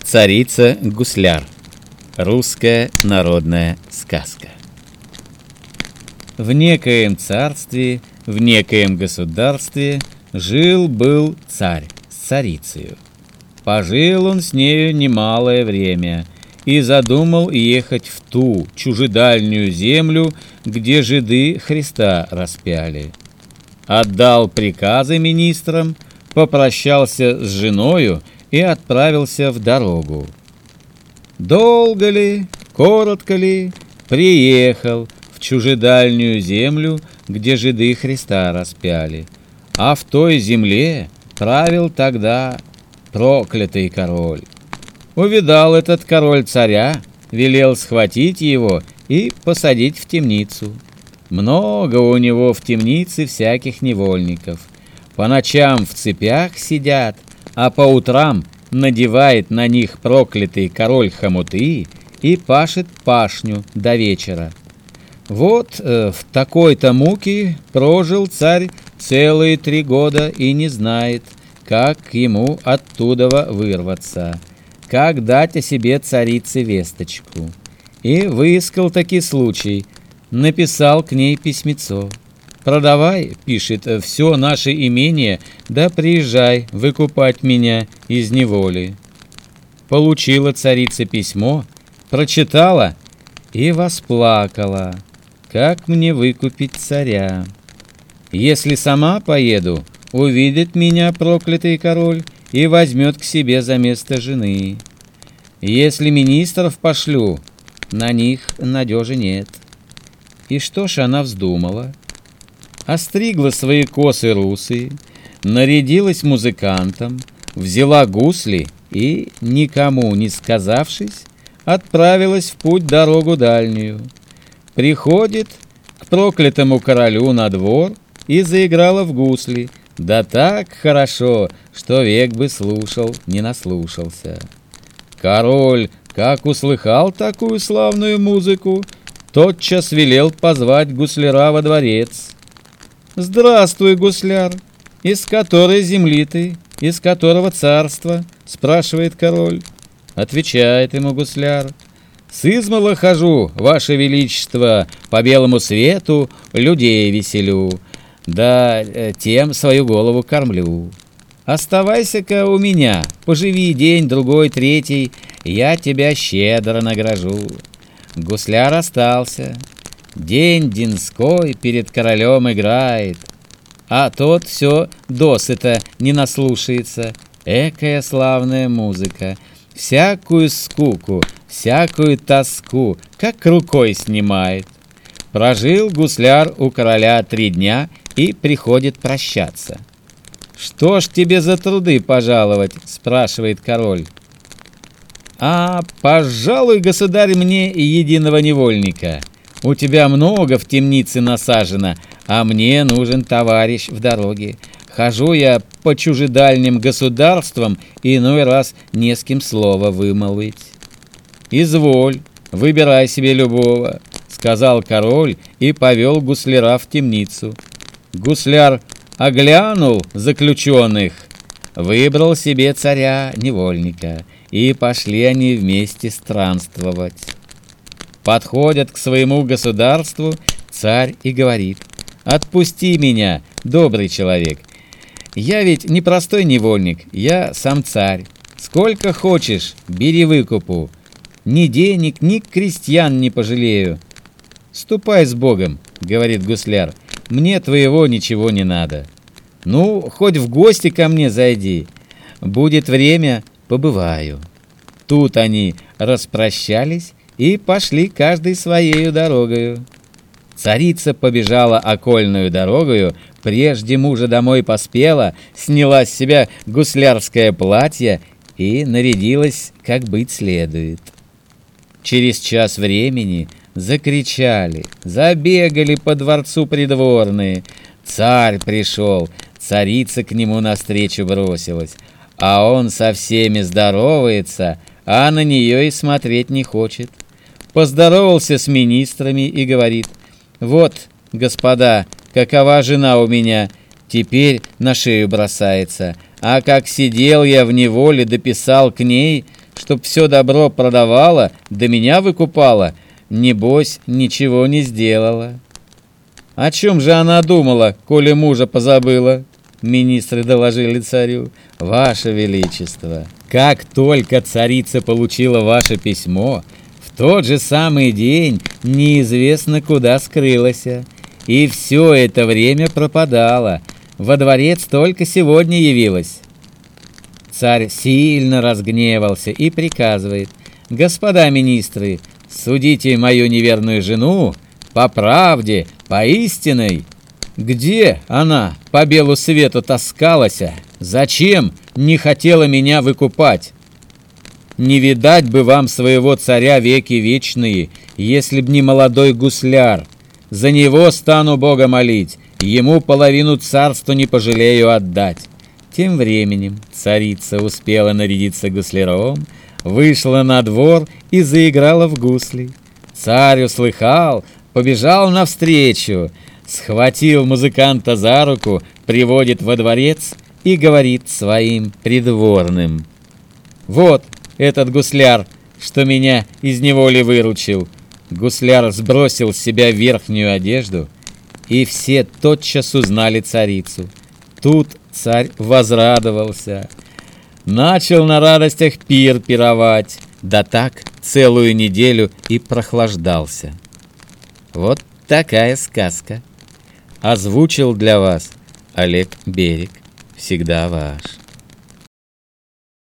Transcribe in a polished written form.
Царица-гусляр. Русская народная сказка. В некоем царстве, в некоем государстве жил-был царь с царицею. Пожил он с нею немалое время и задумал ехать в ту чужедальнюю землю, где жиды Христа распяли. Отдал приказы министрам, попрощался с женою и отправился в дорогу. Долго ли, коротко ли, приехал в чужедальнюю землю, где жиды Христа распяли. А в той земле правил тогда проклятый король. Увидал этот король царя, велел схватить его и посадить в темницу. Много у него в темнице всяких невольников. По ночам в цепях сидят, а по утрам надевает на них проклятый король хомуты и пашет пашню до вечера. Вот в такой-то муке прожил царь целые 3 года и не знает, как ему оттуда вырваться, как дать о себе царице весточку. И выискал таки случай, написал к ней письмецо. «Продавай, — пишет, — все наше имение, да приезжай выкупать меня из неволи». Получила царица письмо, прочитала и восплакала. «Как мне выкупить царя? Если сама поеду, увидит меня проклятый король и возьмет к себе за место жены. Если министров пошлю, на них надежи нет». И что ж она вздумала? Остригла свои косы русые, нарядилась музыкантом, взяла гусли и, никому не сказавшись, отправилась в путь дорогу дальнюю. Приходит к проклятому королю на двор и заиграла в гусли, да так хорошо, что век бы слушал, не наслушался. Король, как услыхал такую славную музыку, тотчас велел позвать гусляра во дворец. «Здравствуй, гусляр! Из которой земли ты? Из которого царства?» — спрашивает король. Отвечает ему гусляр: «С измала хожу, ваше величество, по белому свету людей веселю, да тем свою голову кормлю. Оставайся-ка у меня, поживи день, другой, третий, я тебя щедро награжу». Гусляр остался. День денской перед королем играет, а тот все досыта не наслушается. Экая славная музыка, всякую скуку, всякую тоску как рукой снимает. Прожил гусляр у короля 3 дня и приходит прощаться. «Что ж тебе за труды пожаловать?» — спрашивает король. «А, пожалуй, государь, мне и единого невольника. У тебя много в темнице насажено, а мне нужен товарищ в дороге. Хожу я по чужедальним государствам, и иной раз не с кем слова вымолвить». «Изволь, выбирай себе любого», — сказал король и повел гусляра в темницу. Гусляр оглянул заключенных, выбрал себе царя-невольника, и пошли они вместе странствовать. Подходят к своему государству царь и говорит: «Отпусти меня, добрый человек. Я ведь не простой невольник, я сам царь. Сколько хочешь, бери выкупу. Ни денег, ни крестьян не пожалею». «Ступай с Богом, — говорит гусляр, — мне твоего ничего не надо. Ну, хоть в гости ко мне зайди. Будет время, побываю». Тут они распрощались и пошли каждый своею дорогою. Царица побежала окольную дорогою, прежде мужа домой поспела, сняла с себя гуслярское платье и нарядилась, как быть следует. Через час времени закричали, забегали по дворцу придворные. Царь пришел, царица к нему навстречу бросилась, а он со всеми здоровается, а на нее и смотреть не хочет. Поздоровался с министрами и говорит: «Вот, господа, какова жена у меня, теперь на шею бросается, а как сидел я в неволе, дописал к ней, чтоб все добро продавала, да меня выкупала, небось, ничего не сделала. О чем же она думала, коли мужа позабыла? Министры доложили царю: «Ваше Величество, как только царица получила ваше письмо, в тот же самый день неизвестно куда скрылась, и все это время пропадала, во дворец только сегодня явилась». Царь сильно разгневался и приказывает: «Господа министры, судите мою неверную жену по правде, по истинной. Где она по белу свету таскалась? Зачем не хотела меня выкупать? Не видать бы вам своего царя веки вечные, если б не молодой гусляр. За него стану Бога молить, ему половину царства не пожалею отдать». Тем временем царица успела нарядиться гусляром, вышла на двор и заиграла в гусли. Царь услыхал, побежал навстречу, схватил музыканта за руку, приводит во дворец и говорит своим придворным: «Вот этот гусляр, что меня из неволи выручил». Гусляр сбросил с себя верхнюю одежду, и все тотчас узнали царицу. Тут царь возрадовался, начал на радостях пир пировать, да так целую неделю и прохлаждался. Вот такая сказка. Озвучил для вас Олег Берег. Всегда ваш.